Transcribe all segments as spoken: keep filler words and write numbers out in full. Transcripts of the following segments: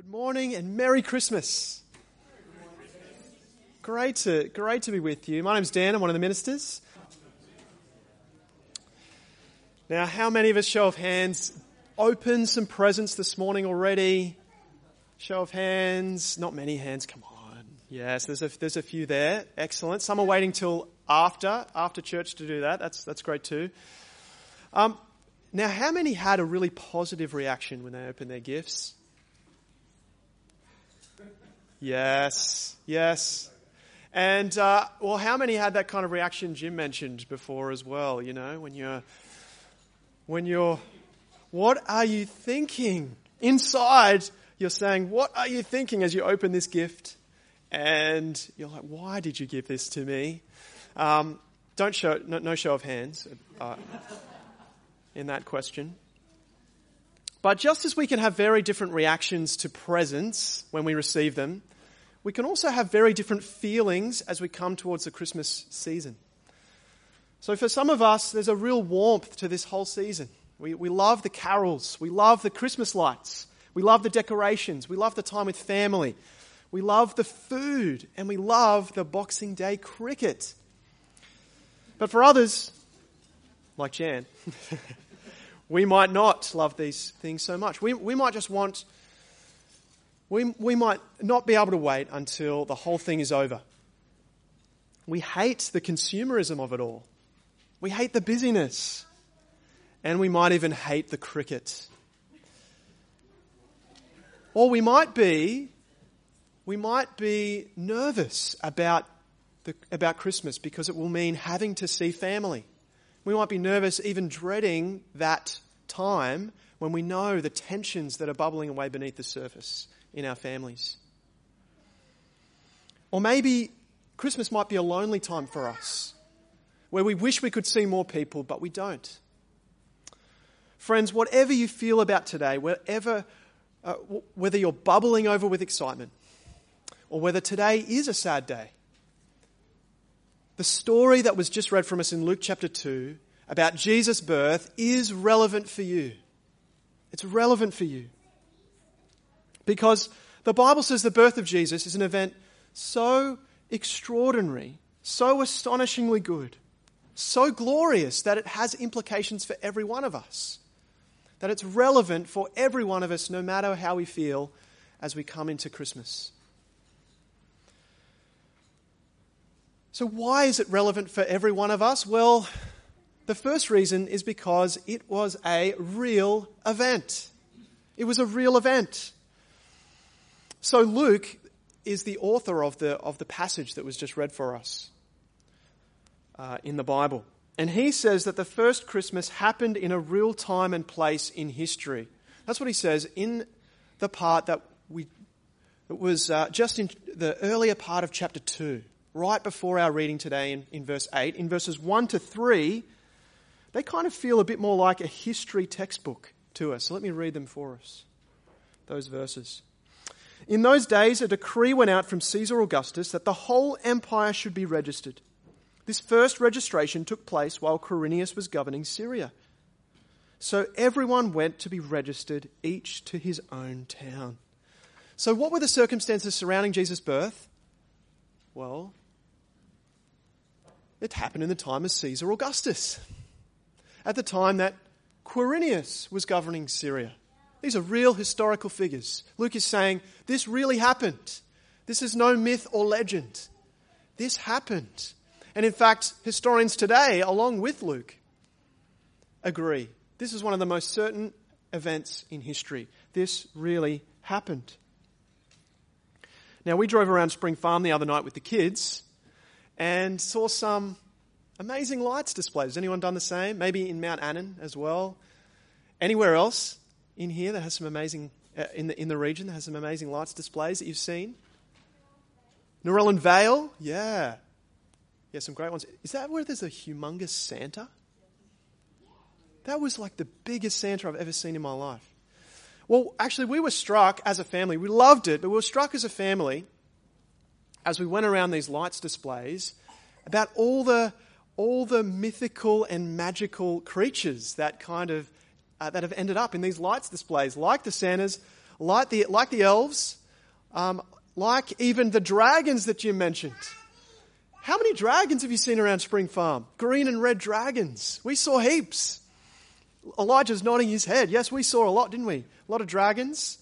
Good morning and Merry Christmas. Great to, great to be with you. My name's Dan, I'm one of the ministers. Now, how many of us, show of hands, opened some presents this morning already? Show of hands, not many hands, come on. Yes, there's a, there's a few there. Excellent. Some are waiting till after, after church to do that. That's, that's great too. Um, now, how many had a really positive reaction when they opened their gifts? Yes, yes. And, uh, well, how many had that kind of reaction Jim mentioned before as well, you know, when you're, when you're, what are you thinking? Inside, you're saying, what are you thinking as you open this gift? And you're like, why did you give this to me? Um, don't show, no, no show of hands uh, in that question. But just as we can have very different reactions to presents when we receive them, we can also have very different feelings as we come towards the Christmas season. So for some of us, there's a real warmth to this whole season. We, we love the carols. We love the Christmas lights. We love the decorations. We love the time with family. We love the food. And we love the Boxing Day cricket. But for others, like Jan, we might not love these things so much. We, we might just want... We, we might not be able to wait until the whole thing is over. We hate the consumerism of it all. We hate the busyness. And we might even hate the cricket. Or we might be, we might be nervous about the, about Christmas because it will mean having to see family. We might be nervous, even dreading that time when we know the tensions that are bubbling away beneath the surface in our families. Or maybe Christmas might be a lonely time for us, where we wish we could see more people, but we don't. Friends, whatever you feel about today, wherever, uh, whether you're bubbling over with excitement, or whether today is a sad day, the story that was just read from us in Luke chapter two about Jesus' birth is relevant for you. It's relevant for you. Because the Bible says the birth of Jesus is an event so extraordinary, so astonishingly good, so glorious that it has implications for every one of us. That it's relevant for every one of us, no matter how we feel as we come into Christmas. So why is it relevant for every one of us? Well, the first reason is because it was a real event. It was a real event. So Luke is the author of the of the passage that was just read for us uh, in the Bible. And he says that the first Christmas happened in a real time and place in history. That's what he says in the part that we it was uh, just in the earlier part of chapter two, right before our reading today in, in verse eight. In verses one to three, they kind of feel a bit more like a history textbook to us. So let me read them for us, those verses. In those days, a decree went out from Caesar Augustus that the whole empire should be registered. This first registration took place while Quirinius was governing Syria. So everyone went to be registered, each to his own town. So what were the circumstances surrounding Jesus' birth? Well, it happened in the time of Caesar Augustus, at the time that Quirinius was governing Syria. These are real historical figures. Luke is saying, this really happened. This is no myth or legend. This happened. And in fact, historians today, along with Luke, agree. This is one of the most certain events in history. This really happened. Now, we drove around Spring Farm the other night with the kids and saw some amazing lights displays. Has anyone done the same? Maybe in Mount Annan as well. Anywhere else in here that has some amazing, uh, in the in the region that has some amazing lights displays that you've seen? Narellan Vale, yeah. Yeah, some great ones. Is that where there's a humongous Santa? That was like the biggest Santa I've ever seen in my life. Well, actually, we were struck as a family. We loved it, but we were struck as a family as we went around these lights displays about all the all the mythical and magical creatures that kind of Uh, that have ended up in these lights displays, like the Santas, like the, like the elves, um, like even the dragons that Jim mentioned. How many dragons have you seen around Spring Farm? Green and red dragons. We saw heaps. Elijah's nodding his head. Yes, we saw a lot, didn't we? A lot of dragons.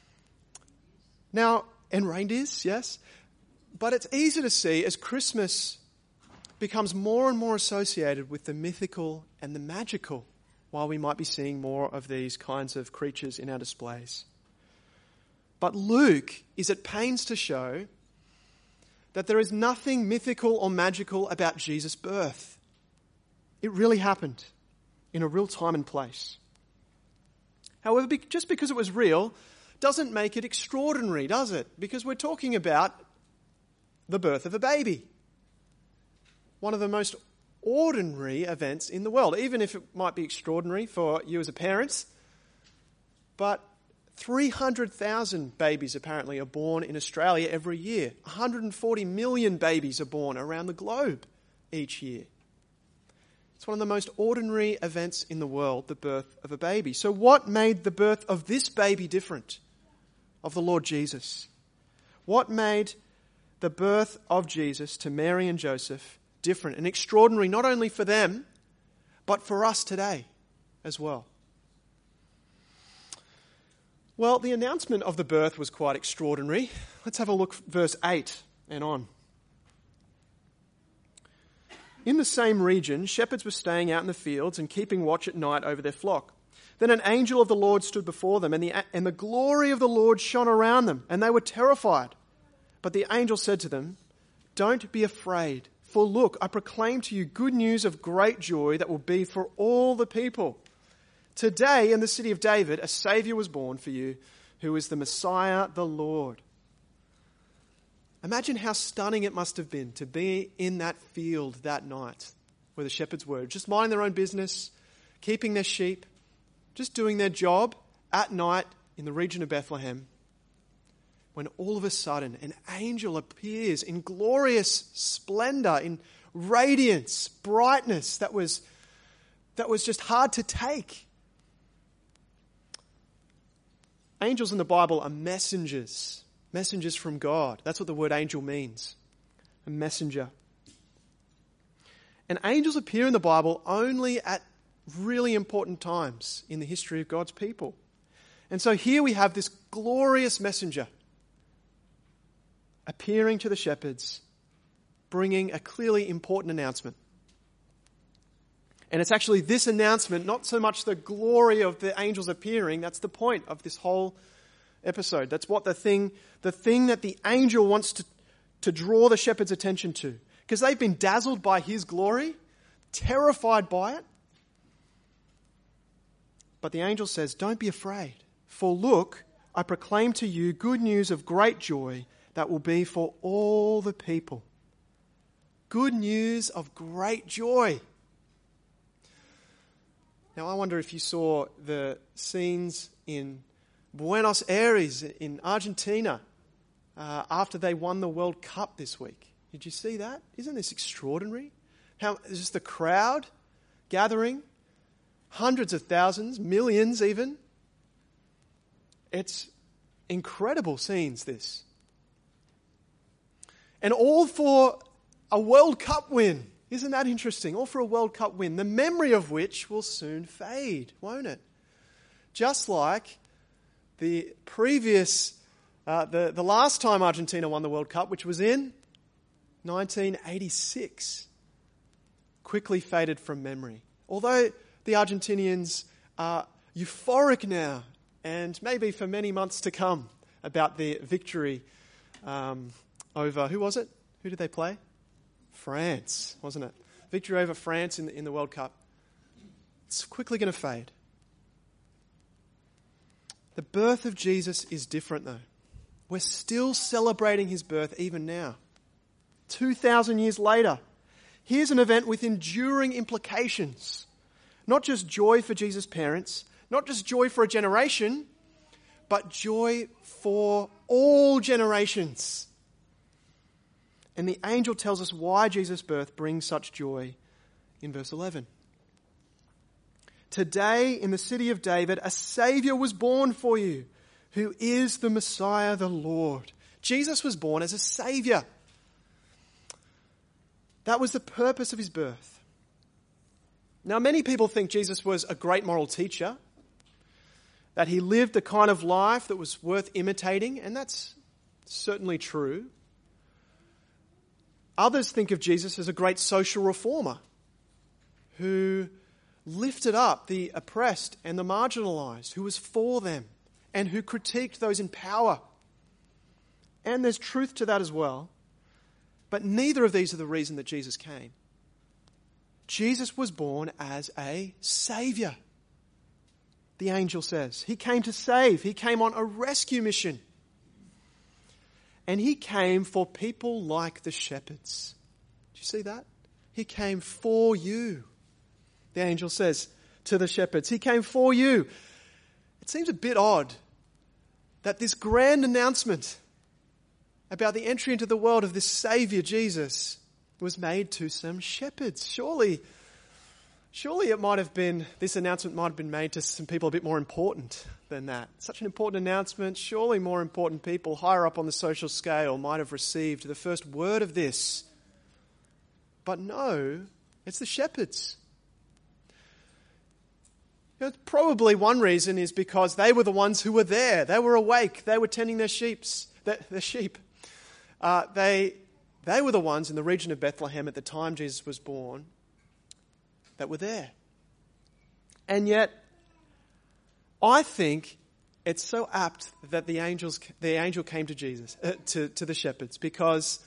Now, and reindeers, yes. But it's easy to see as Christmas becomes more and more associated with the mythical and the magical, while we might be seeing more of these kinds of creatures in our displays. But Luke is at pains to show that there is nothing mythical or magical about Jesus' birth. It really happened in a real time and place. However, just because it was real doesn't make it extraordinary, does it? Because we're talking about the birth of a baby. One of the most ordinary events in the world, even if it might be extraordinary for you as a parent. But three hundred thousand babies apparently are born in Australia every year. one hundred forty million babies are born around the globe each year. It's one of the most ordinary events in the world, the birth of a baby. So what made the birth of this baby different, of the Lord Jesus? What made the birth of Jesus to Mary and Joseph different and extraordinary, not only for them, but for us today as well? Well, the announcement of the birth was quite extraordinary. Let's have a look, verse eight and on. In the same region, shepherds were staying out in the fields and keeping watch at night over their flock. Then an angel of the Lord stood before them, and the, and the glory of the Lord shone around them, and they were terrified. But the angel said to them, "Don't be afraid, for look, I proclaim to you good news of great joy that will be for all the people. Today in the city of David, a Saviour was born for you, who is the Messiah, the Lord." Imagine how stunning it must have been to be in that field that night where the shepherds were, just minding their own business, keeping their sheep, just doing their job at night in the region of Bethlehem, when all of a sudden an angel appears in glorious splendor, in radiance, brightness that was, that was just hard to take. Angels in the Bible are messengers, messengers from God. That's what the word angel means, a messenger. And angels appear in the Bible only at really important times in the history of God's people. And so here we have this glorious messenger appearing to the shepherds, bringing a clearly important announcement. And it's actually this announcement, not so much the glory of the angels appearing, that's the point of this whole episode. That's what the thing, the thing that the angel wants to, to draw the shepherds' attention to. Because they've been dazzled by his glory, terrified by it. But the angel says, "Don't be afraid, for look, I proclaim to you good news of great joy that will be for all the people." Good news of great joy. Now, I wonder if you saw the scenes in Buenos Aires in Argentina uh, after they won the World Cup this week. Did you see that? Isn't this extraordinary? How just the crowd gathering, hundreds of thousands, millions even. It's incredible scenes, this. And all for a World Cup win. Isn't that interesting? All for a World Cup win, the memory of which will soon fade, won't it? Just like the previous, uh, the, the last time Argentina won the World Cup, which was in nineteen eighty-six, quickly faded from memory. Although the Argentinians are euphoric now, and maybe for many months to come, about their victory um, over, who was it? Who did they play? France, wasn't it? Victory over France in the, in the World Cup. It's quickly going to fade. The birth of Jesus is different though. We're still celebrating his birth even now. two thousand years later. Here's an event with enduring implications. Not just joy for Jesus' parents, not just joy for a generation, but joy for all generations. And the angel tells us why Jesus' birth brings such joy in verse eleven. Today in the city of David, a Saviour was born for you, who is the Messiah, the Lord. Jesus was born as a Savior. That was the purpose of his birth. Now, many people think Jesus was a great moral teacher, that he lived the kind of life that was worth imitating, and that's certainly true. Others think of Jesus as a great social reformer who lifted up the oppressed and the marginalized, who was for them, and who critiqued those in power. And there's truth to that as well. But neither of these are the reason that Jesus came. Jesus was born as a Savior. The angel says. He came to save. He came on a rescue mission. And he came for people like the shepherds. Do you see that? He came for you. The angel says to the shepherds, he came for you. It seems a bit odd that this grand announcement about the entry into the world of this Savior, Jesus, was made to some shepherds. Surely, surely it might have been, this announcement might have been made to some people a bit more important than that. Such an important announcement, surely more important people higher up on the social scale might have received the first word of this. But no, it's the shepherds. You know, probably one reason is because they were the ones who were there. They were awake. They were tending their sheeps, their, their sheep. Uh, they, they were the ones in the region of Bethlehem at the time Jesus was born that were there. And yet, I think it's so apt that the angels, the angel came to Jesus, uh, to, to the shepherds, because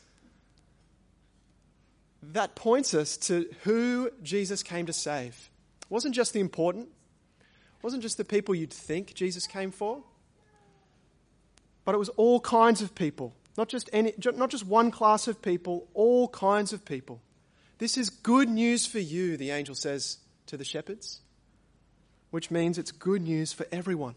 that points us to who Jesus came to save. It wasn't just the important. It wasn't just the people you'd think Jesus came for. But it was all kinds of people. Not just any, not just one class of people, all kinds of people. This is good news for you, the angel says to the shepherds, which means it's good news for everyone.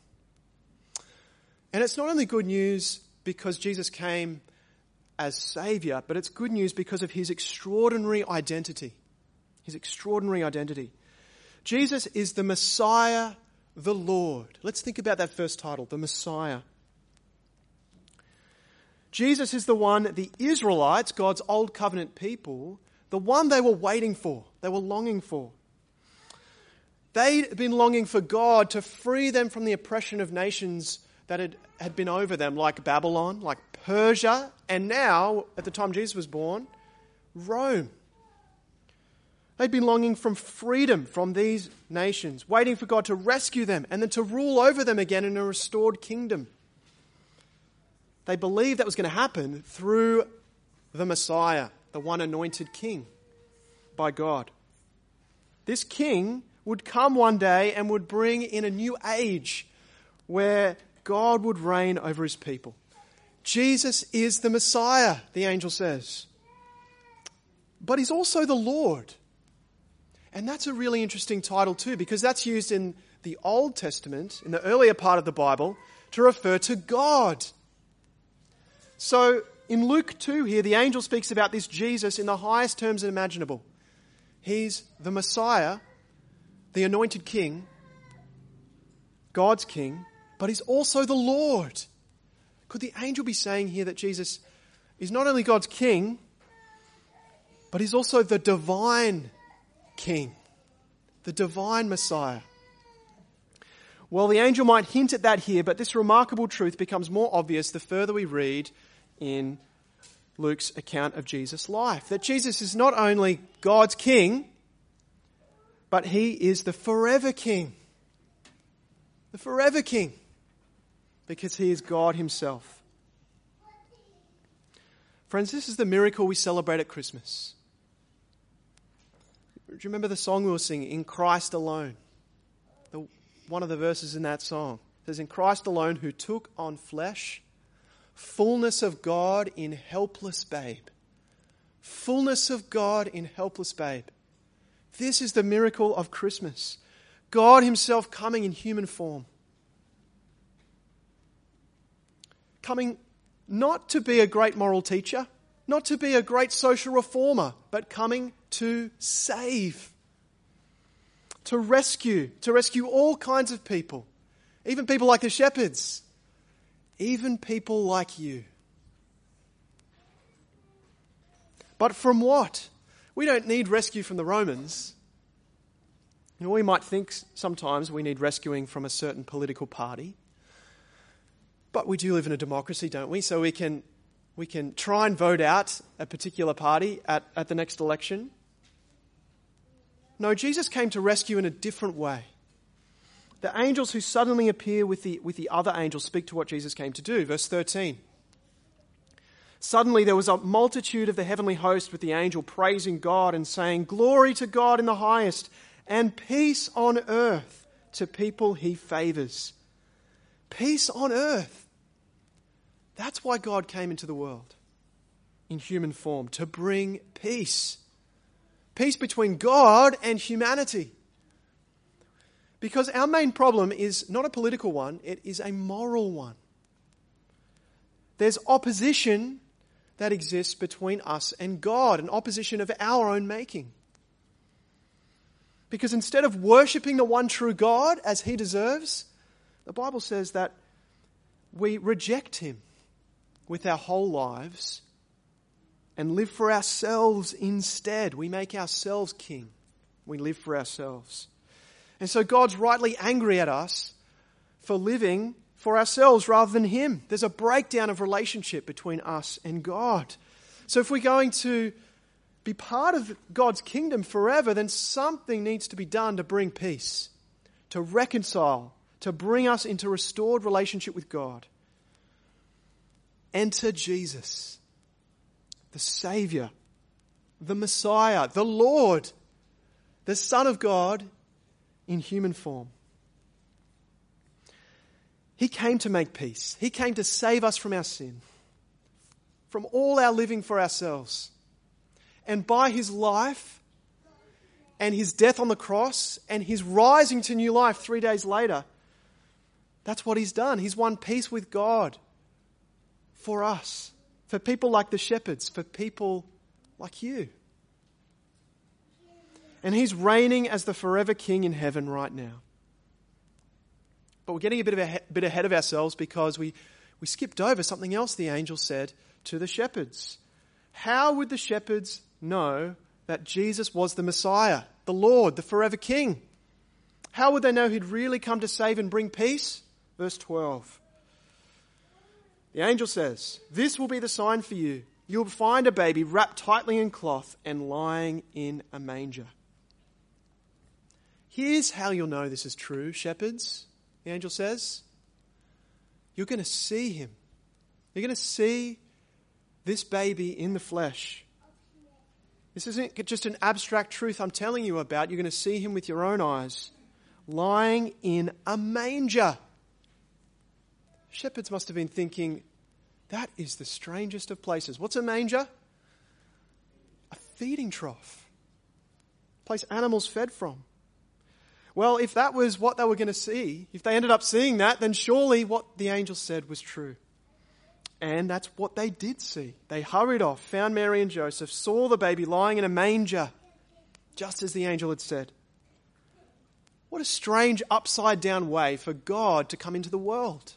And it's not only good news because Jesus came as Savior, but it's good news because of his extraordinary identity. His extraordinary identity. Jesus is the Messiah, the Lord. Let's think about that first title, the Messiah. Jesus is the one the Israelites, God's old covenant people, the one they were waiting for, they were longing for. They'd been longing for God to free them from the oppression of nations that had, had been over them, like Babylon, like Persia, and now, at the time Jesus was born, Rome. They'd been longing for freedom from these nations, waiting for God to rescue them and then to rule over them again in a restored kingdom. They believed that was going to happen through the Messiah, the one anointed king by God. This king would come one day and would bring in a new age where God would reign over his people. Jesus is the Messiah, the angel says. But he's also the Lord. And that's a really interesting title too, because that's used in the Old Testament, in the earlier part of the Bible, to refer to God. So in Luke two here, the angel speaks about this Jesus in the highest terms imaginable. He's the Messiah, the anointed king, God's king, but he's also the Lord. Could the angel be saying here that Jesus is not only God's king, but he's also the divine king, the divine Messiah? Well, the angel might hint at that here, but this remarkable truth becomes more obvious the further we read in Luke's account of Jesus' life. That Jesus is not only God's king, but he is the forever king. The forever king. Because he is God himself. Friends, this is the miracle we celebrate at Christmas. Do you remember the song we were singing, In Christ Alone? The, one of the verses in that song says, In Christ alone who took on flesh, fullness of God in helpless babe. Fullness of God in helpless babe. This is the miracle of Christmas. God himself coming in human form. Coming not to be a great moral teacher, not to be a great social reformer, but coming to save, to rescue, to rescue all kinds of people, even people like the shepherds, even people like you. But from what? We don't need rescue from the Romans. You know, we might think sometimes we need rescuing from a certain political party. But we do live in a democracy, don't we? So we can we can try and vote out a particular party at, at the next election. No, Jesus came to rescue in a different way. The angels who suddenly appear with the, with the other angels speak to what Jesus came to do. Verse thirteen. Suddenly there was a multitude of the heavenly host with the angel praising God and saying, "Glory to God in the highest, and peace on earth to people he favors." Peace on earth. That's why God came into the world in human form, to bring peace. Peace between God and humanity. Because our main problem is not a political one, it is a moral one. There's opposition that exists between us and God, an opposition of our own making. Because instead of worshipping the one true God as he deserves, the Bible says that we reject him with our whole lives and live for ourselves instead. We make ourselves king. We live for ourselves. And so God's rightly angry at us for living for ourselves rather than him. There's a breakdown of relationship between us and God. So if we're going to be part of God's kingdom forever, then something needs to be done to bring peace, to reconcile, to bring us into restored relationship with God. Enter Jesus, the Savior, the Messiah, the Lord, the Son of God in human form. He came to make peace. He came to save us from our sin, from all our living for ourselves. And by his life and his death on the cross and his rising to new life three days later, that's what he's done. He's won peace with God for us, for people like the shepherds, for people like you. And he's reigning as the forever king in heaven right now. But we're getting a bit of a bit ahead of ourselves because we, we skipped over something else the angel said to the shepherds. How would the shepherds know that Jesus was the Messiah, the Lord, the forever king? How would they know he'd really come to save and bring peace? Verse twelve. The angel says, "This will be the sign for you. You'll find a baby wrapped tightly in cloth and lying in a manger." Here's how you'll know this is true, shepherds, the angel says. You're going to see him. You're going to see this baby in the flesh. This isn't just an abstract truth I'm telling you about. You're going to see him with your own eyes, lying in a manger. Shepherds must have been thinking, that is the strangest of places. What's a manger? A feeding trough. A place animals fed from. Well, if that was what they were going to see, if they ended up seeing that, then surely what the angel said was true. And that's what they did see. They hurried off, found Mary and Joseph, saw the baby lying in a manger, just as the angel had said. What a strange upside down way for God to come into the world.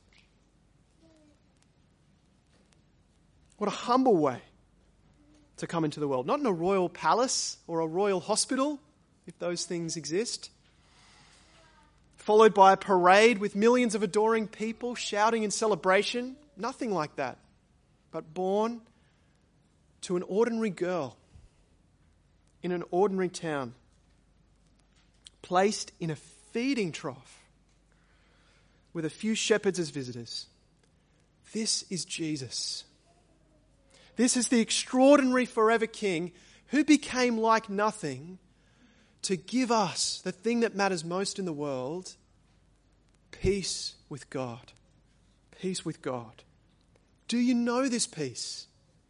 What a humble way to come into the world. Not in a royal palace or a royal hospital, if those things exist. Followed by a parade with millions of adoring people shouting in celebration. Nothing like that. But born to an ordinary girl in an ordinary town. Placed in a feeding trough with a few shepherds as visitors. This is Jesus. This is the extraordinary forever King who became like nothing to give us the thing that matters most in the world, peace with God. Peace with God. Do you know this peace?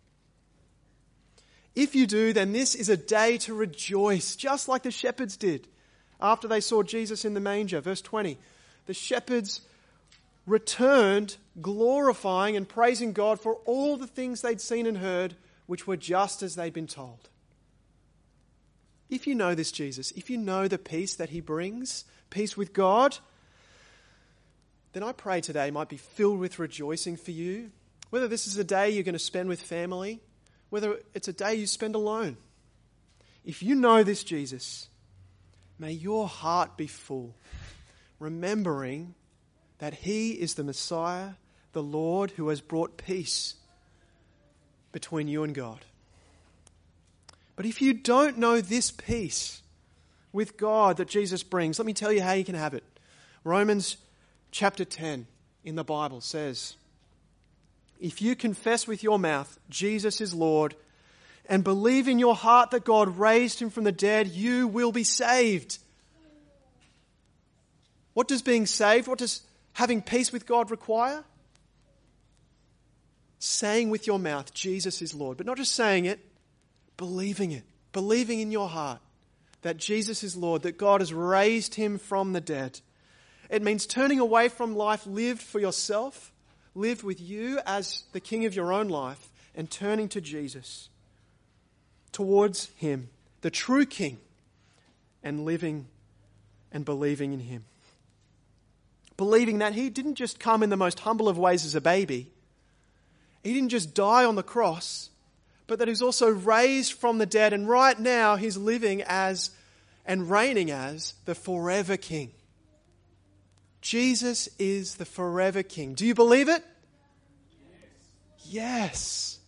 If you do, then this is a day to rejoice, just like the shepherds did after they saw Jesus in the manger. Verse twenty, the shepherds returned glorifying and praising God for all the things they'd seen and heard, which were just as they'd been told. If you know this Jesus, if you know the peace that he brings, peace with God, then I pray today might be filled with rejoicing for you. Whether this is a day you're going to spend with family, whether it's a day you spend alone. If you know this Jesus, may your heart be full, remembering that he is the Messiah, the Lord who has brought peace between you and God. But if you don't know this peace with God that Jesus brings, let me tell you how you can have it. Romans chapter ten in the Bible says, if you confess with your mouth Jesus is Lord and believe in your heart that God raised him from the dead, you will be saved. What does being saved, what does having peace with God require? Saying with your mouth, Jesus is Lord. But not just saying it, believing it. Believing in your heart that Jesus is Lord, that God has raised him from the dead. It means turning away from life lived for yourself, lived with you as the king of your own life, and turning to Jesus, towards him, the true king, and living and believing in him. Believing that he didn't just come in the most humble of ways as a baby. He didn't just die on the cross, but that he's also raised from the dead, and right now he's living as and reigning as the forever king. Jesus is the forever king. Do you believe it? Yes. Yes.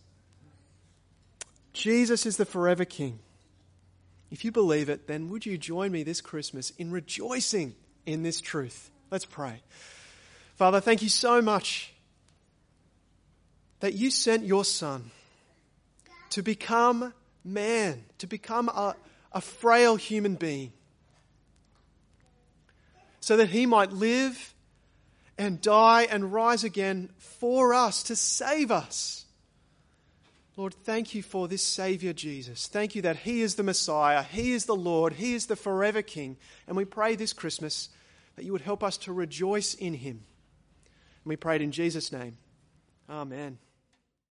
Jesus is the forever king. If you believe it, then would you join me this Christmas in rejoicing in this truth? Let's pray. Father, thank you so much that you sent your Son to become man, to become a, a frail human being, so that he might live and die and rise again for us, to save us. Lord, thank you for this Saviour Jesus. Thank you that he is the Messiah, he is the Lord, he is the forever King. And we pray this Christmas that you would help us to rejoice in him. And we pray it in Jesus' name. Amen.